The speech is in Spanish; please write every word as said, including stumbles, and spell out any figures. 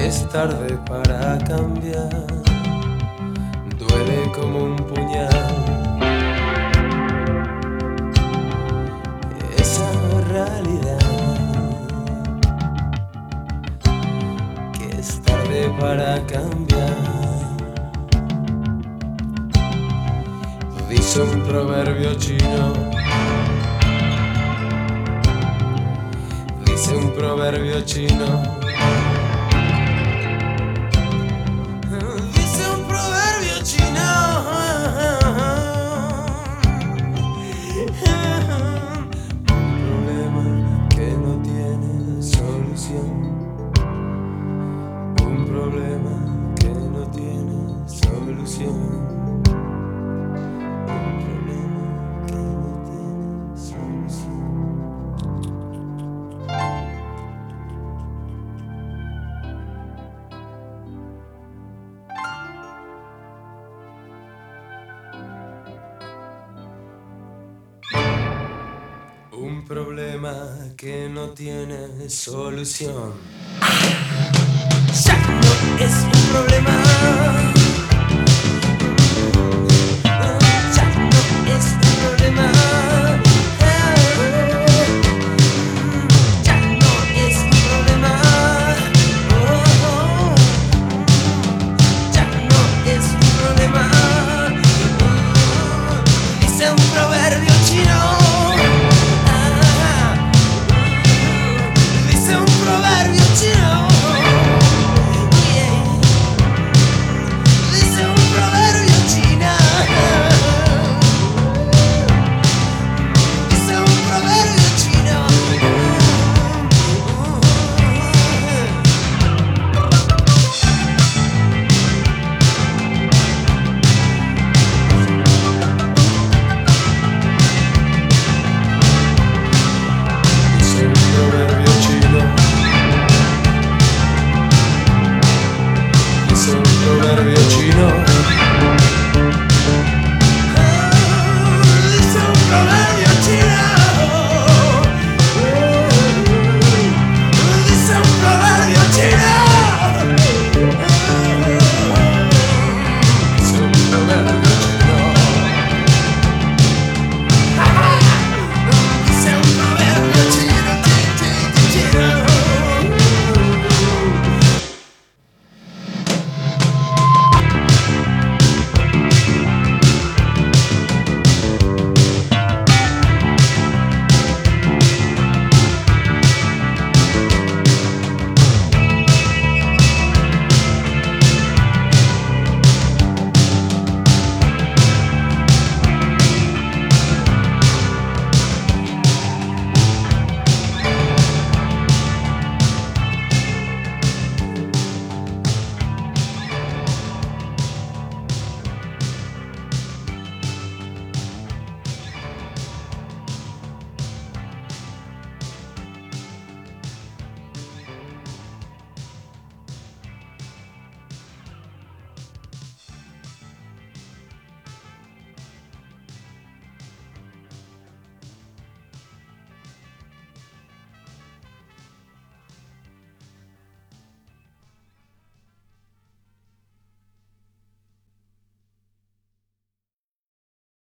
Es tarde para cambiar, duele como un puñal esa realidad, que es tarde para cambiar. Dice un proverbio chino, dice un proverbio chino. Un problema que no tiene solución. Un problema que no tiene solución. Un problema que no tiene solución. Ya no es un problema.